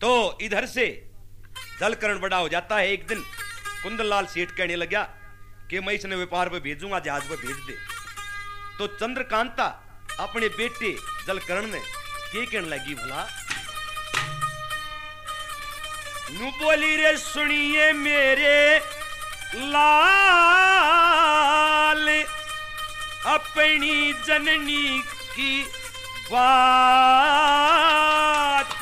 तो इधर से जलकरण बड़ा हो जाता है। एक दिन कुंदनलाल सेठ कहने लगा कि मैं इसने व्यापार पे भेजूंगा, जहाज पे भेज दे। तो चंद्रकांता अपने बेटे जलकरण ने के कहने लगी, भला नु बोली रे सुनिए मेरे लाल अपनी जननी की बात,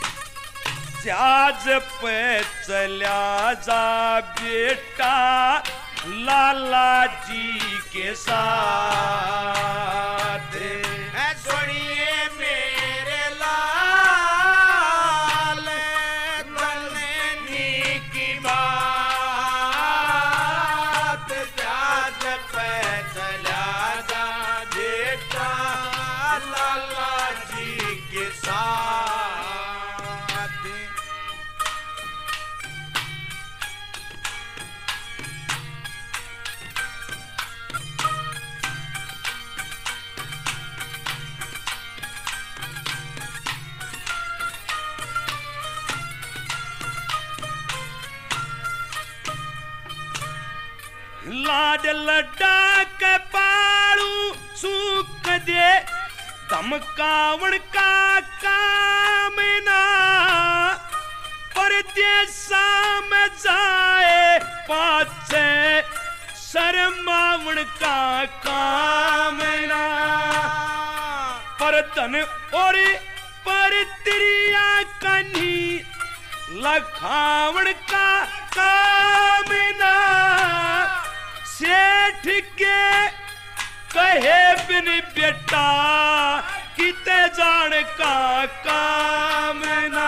जहाज पे चला जा बेटा लाला जी के साथ। सुनिए मेरे लाल जननी की बात, जहाज पे चला जा बेटा लाला जी के साथ। लाड लड्डा के पाड़ू सूख दे, धमकावण का काम ना, परदेसा में जाए पाछे शर्मावण का काम ना, पर धन और पर त्रिया कन्ही लखावण का काम ना, सेठ के कहे बिन बेटा किते जान का काम ना,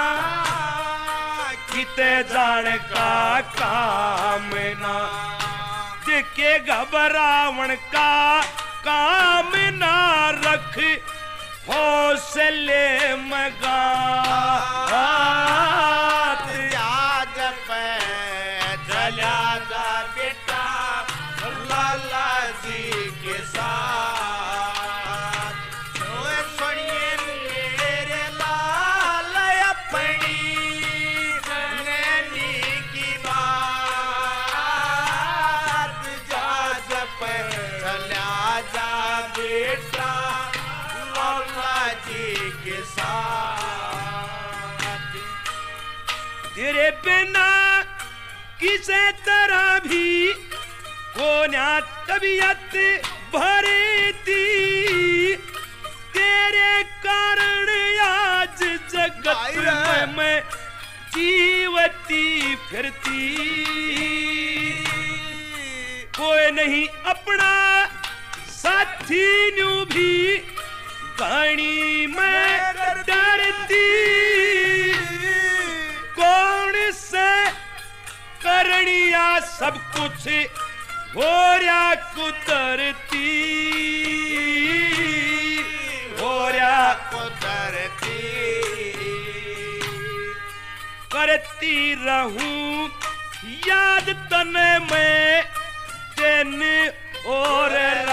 किते जान का काम ना, देखे घबरावण का काम ना, रख हौसले मगा जहाज पे चला जा बेटा लाला जी के साथ। सुनिए मेरे लाल अपनी नैनी की बात, जहाज पे चला जा बेटा लाला जी के साथ। तेरे बिना किसे तरह भी कोन्या तबीयत भरी थी, तेरे कारण आज जगत में मैं जीवती फिरती, कोई नहीं अपना साथी न्यू भी कहानी में डरती, कौन से करनिया सब कुछ होर्या कुदरती, होर्या कुदरती, करती रहूं याद तने में दिन और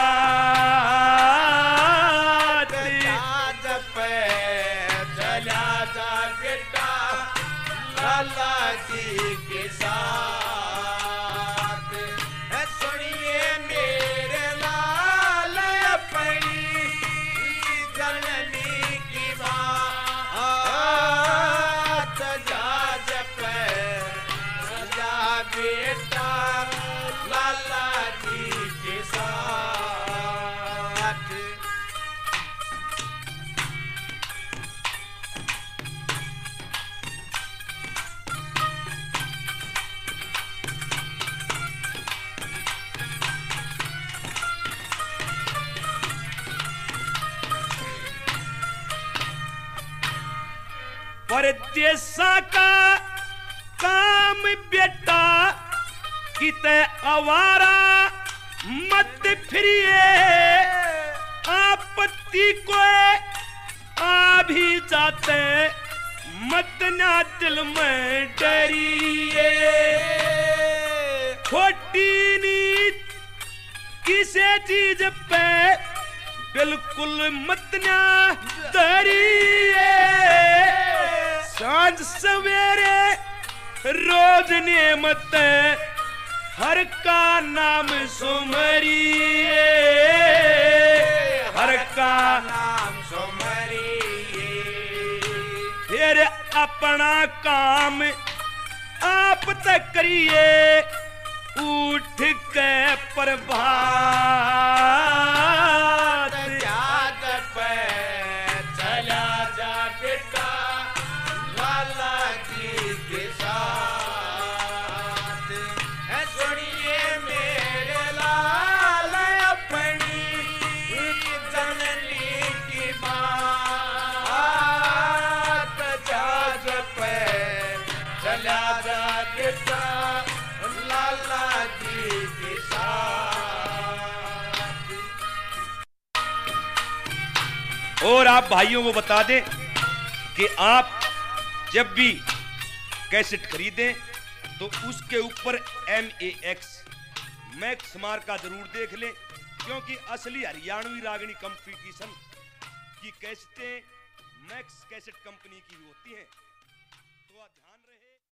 रात, जहाज पे चला जा बेटा लाला जी के साथ। सुनिए मेरे लाल अपनी जननी की बात, जहाज पे चला बेटा लाला जी के साथ। परदेसा का काम बेटा किते आवारा मत फिरिए, आपत्ति को आ भी जाते मत ना दिल में डरिए, खोटी नीत किसे चीज पे बिल्कुल मत ना डरिए, सांझ सवेरे रोज नेमत हर का नाम सुमरिए, हर का नाम सुमरिए। फिर अपना काम आप तक करिए, उठ के प्रभात याद पे चला जा बेटा लाला जी के साथ। सुनिए मेरे लाल अपनी जननी की बात, जहाज पे चला जा बेटा लाला जी के साथ। और आप भाइयों को बता दें कि आप जब भी कैसेट खरीदें तो उसके ऊपर MAX मैक्स मार्क का जरूर देख लें, क्योंकि असली हरियाणवी रागनी कंपटीशन की कैसेटें मैक्स कैसेट कंपनी की होती हैं। तो आप ध्यान